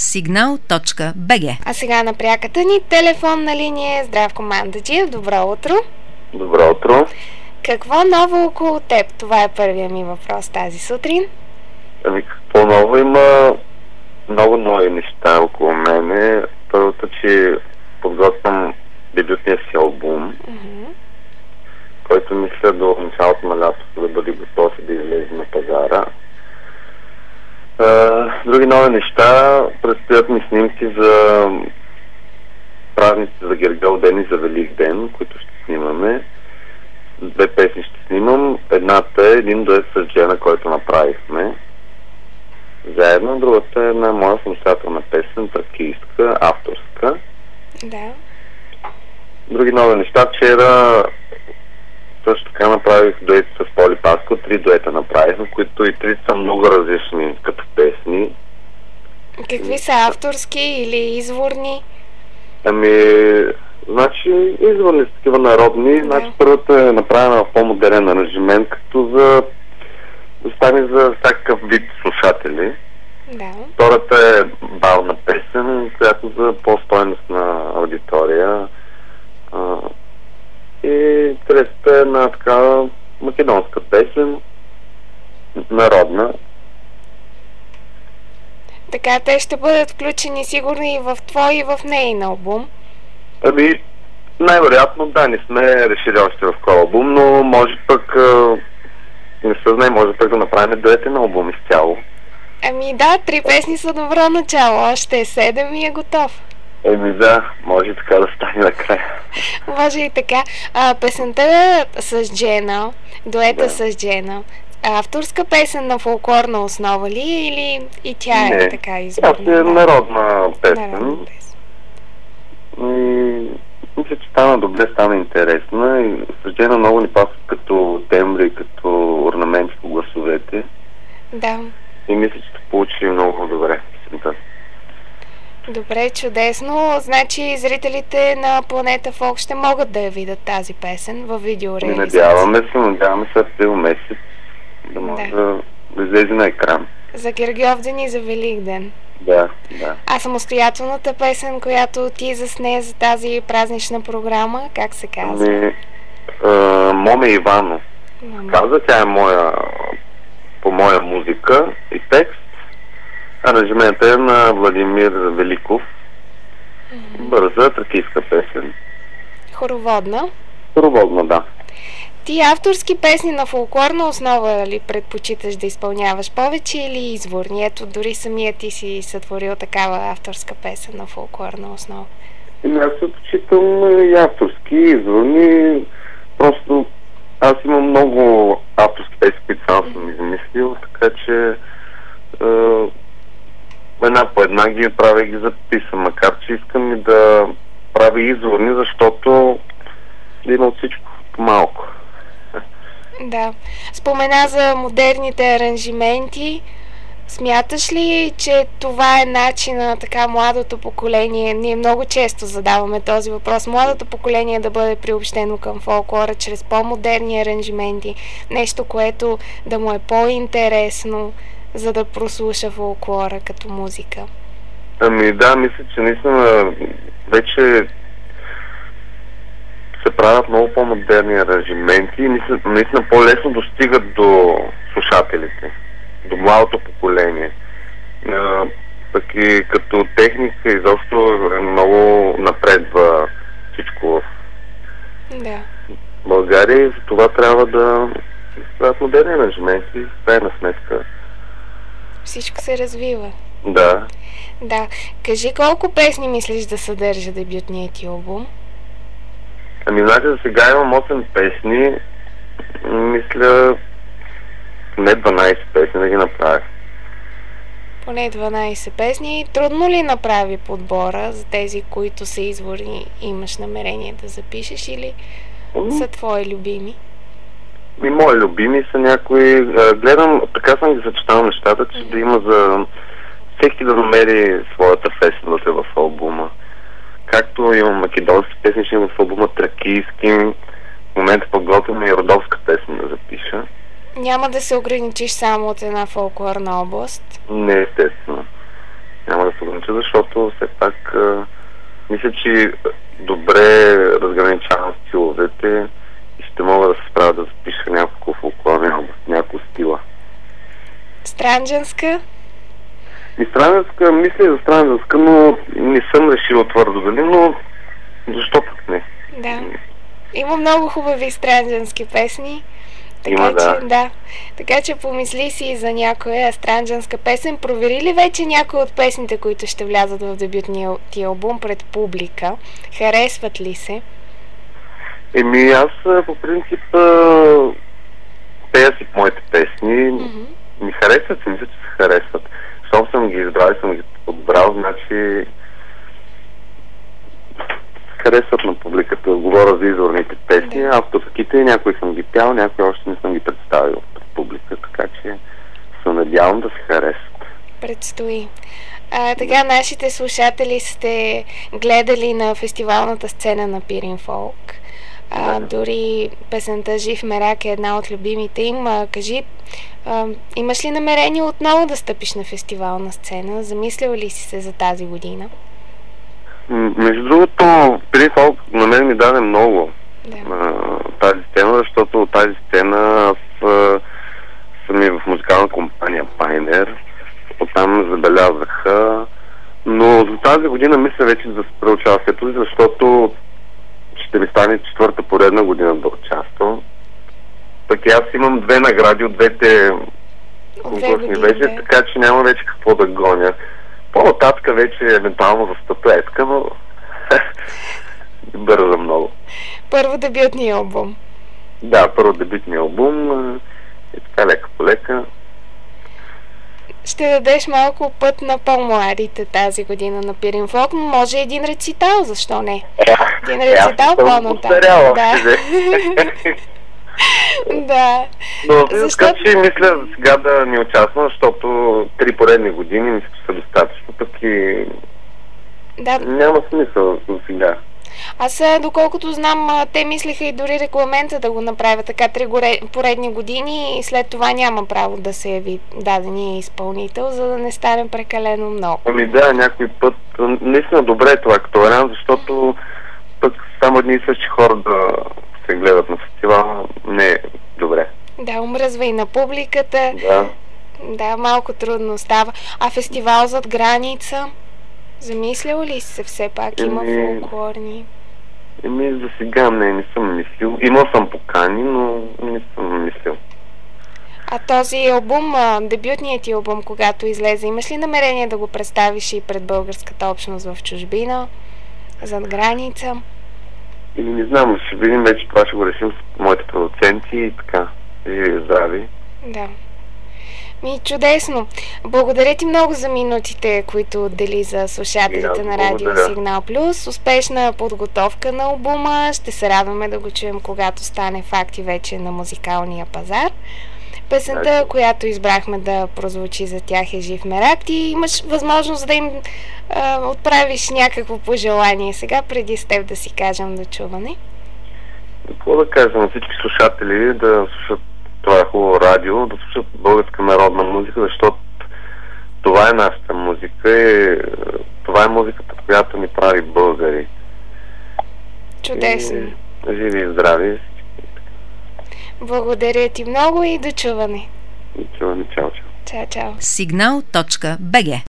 signal.bg. А сега на пряката ни телефонна линия Здравко Мандаджиев. Добро утро! Добро утро! Какво ново около теб? Това е първият ми въпрос тази сутрин. Ами какво ново? Има много нови неща около мене. Първото, че подготвям дебютния си албум, който мисля до началото на лятото да бъде готов и да излезе на пазара. Други нови неща, предстоят ми снимки за празниците за Гергьол ден и за Велик ден, които ще снимаме. 2 песни ще снимам. Едната е един дует с Джена, който направихме заедно. Другата е една моя самостоятелна песен, тракийска, авторска. Да. Други нови неща. Вчера също така направих дует с Поли Паско. 3 дуета направихме, които и 3 са много различни като песни. Какви са, авторски или изворни? Ами, значи изворни са такива народни. Да. Значи първата е направена в по-модерен аранжимент, като да стане за всякакъв вид слушатели. Да. Втората е бална песен, която за по-стойностна аудитория. И третата е една такава македонска песен, народна. Така, те ще бъдат включени сигурно и в твой и в нейн албум. Ами, най-вероятно да, не сме решили още в кой албум, но може пък, не се знае, може пък да направим дуетен албум изцяло. Ами да, 3 песни са добро начало, още 7 и е готов. Еми да, може така да стане накрая. Може и така. Песента с Джена, дуета Да. с Джена, авторска песен на фолклорна основа ли или и тя е така Тя си е народна песен. Народна песен. Мисля, че стана добре, стана интересна и с Джена много ни пасва като тембри, като орнаменти по гласовете. Да. И мисля, че се получи много добре песента. Добре, чудесно. Значи зрителите на Планета Фолк ще могат да я видят тази песен във видеореализация. Надяваме се април месец да може да излезе на екран. За Гергьов ден и за Велик ден. Да. А самостоятелната песен, която ти засне за тази празнична програма, как се казва? Моме Ивано. Каза, тя е по моя музика и текст. Аранжиментът е на Владимир Великов. Бърза, тракийска песен. Хороводна. Хороводна, да. Ти авторски песни на фолклорна основа ли предпочиташ да изпълняваш повече или изворни? Ето, дори самия ти си сътворил такава авторска песен на фолклорна основа. Аз предпочитам и авторски, и изворни. Просто аз имам много авторски песни, които сам съм измислил, така че една по една ги правя и ги записвам, макар че искам и да правя изворни, защото да има от всичко малко. Да. Спомена за модерните аранжименти. Смяташ ли, че това е начина на така младото поколение? Ние много често задаваме този въпрос. Младото поколение да бъде приобщено към фолклора чрез по-модерни аранжименти. Нещо, което да му е по-интересно, за да прослуша фолклора като музика. Ами да, мисля, че наистина вече се правят много по-модерни аранжименти и наистина по-лесно достигат до слушателите, до младото поколение. Пък и като техника изобщо много напредва всичко в България и за това трябва да правят модерни аранжименти, в крайна сметка. Всичко се развива. Да. Да. Кажи колко песни мислиш да съдържа дебютният ти албум? Ами, значи за сега имам 8 песни. Мисля, не 12 песни да ги направя. Поне 12 песни. Трудно ли направи подбора за тези, които са изворни, имаш намерение да запишеш или са твои любими? И мои любими са някои. Гледам, така съм ги съчетал нещата, че да има за всеки да намери своята песен вътре в албума. Както имам македонски песни, ще имам в албума тракийски. В момента подготвям и родовска песен да запиша. Няма да се ограничиш само от една фолклорна област? Не, естествено. няма да се огранича, защото все пак мисля, че добре разграничавам стиловете и ще мога да се справя да запиша няколко фолклорни области, няколко стила. Странджанска? И странджанска, мисля за странджанска, но не съм решил твърдо дали, но защо пък не? Да. Има много хубави странджански песни. Така, Има, да. Да. Така че помисли си за някоя странджанска песен. Провери ли вече някои от песните, които ще влязат в дебютния ти албум пред публика? Харесват ли се? Аз по принцип пея си моите песни. Ми харесват се, мисля, че се харесват. Щом съм ги избрал и съм ги подбрал, значи харесват на публиката. Говоря за изворните песни, авторските, някои съм ги пял, някои още не съм ги представил пред публика, така че се надявам да се харесват. Предстои. Така, нашите слушатели сте гледали на фестивалната сцена на Пирин Фолк. Дори песента Жив мерак е една от любимите им. Кажи, имаш ли намерение отново да стъпиш на фестивална сцена? Замислял ли си се за тази година? Между другото, Пирин Фолк на мен ми даде много тази сцена, защото тази сцена аз съм и в музикална компания Пайнер. Оттам забелязаха. Но за тази година мисля вече да се преучаствието, защото ще ми стане четвърта поредна година да участвам. Пък аз имам 2 награди от двете конкурсни вече, така че няма вече какво да гоня. По-нататък вече е ментално за статуетка, но бърза много. Първо дебютния албум. Да, първо дебютния албум и така лека по лека. Ще дадеш малко път на по-младите тази година на Пирин Фолк, но може един рецитал, защо не? Един рецитал по-нататък. Да. Но защо... че мисля сега да не участвам, защото 3 поредни години мисля, че са достатъчно, пък и няма смисъл за сега. Аз, доколкото знам, те мислиха и дори регламента да го направят така 3 поредни години и след това няма право да се яви дадения изпълнител, за да не стане прекалено много. Някой път наистина добре е това като вариант, защото пък само едни и същи хора да се гледат на фестивала не е добре. Да, омръзва и на публиката. Да, малко трудно става. А фестивал зад граница? Замислял ли се все пак? Има фолклорни? За сега не съм мислил. Имал съм покани, но не съм мислил. А този албум, дебютният ти албум, когато излезе, имаш ли намерение да го представиш и пред българската общност в чужбина, зад граница? Не знам, ще видим вече, това ще го решим с моите продуценти и така. Живи и здрави. Да. Чудесно. Благодаря ти много за минутите, които отдели за слушателите на Радио Сигнал Плюс. Успешна подготовка на албума. Ще се радваме да го чуем, когато стане факти вече на музикалния пазар. Песента, която избрахме да прозвучи за тях е Жив мерак. Ти имаш възможност да им отправиш някакво пожелание сега, преди с теб да си кажем до чуване. Какво да кажа на всички слушатели да слушат това хубаво радио, да слушат българска народна музика, защото това е нашата музика и това е музиката, която ни прави българи. Чудесно. Живи и здрави. Благодаря ти много и до чуване. До чуване. Чао, чао. Чао, чао. Signal.bg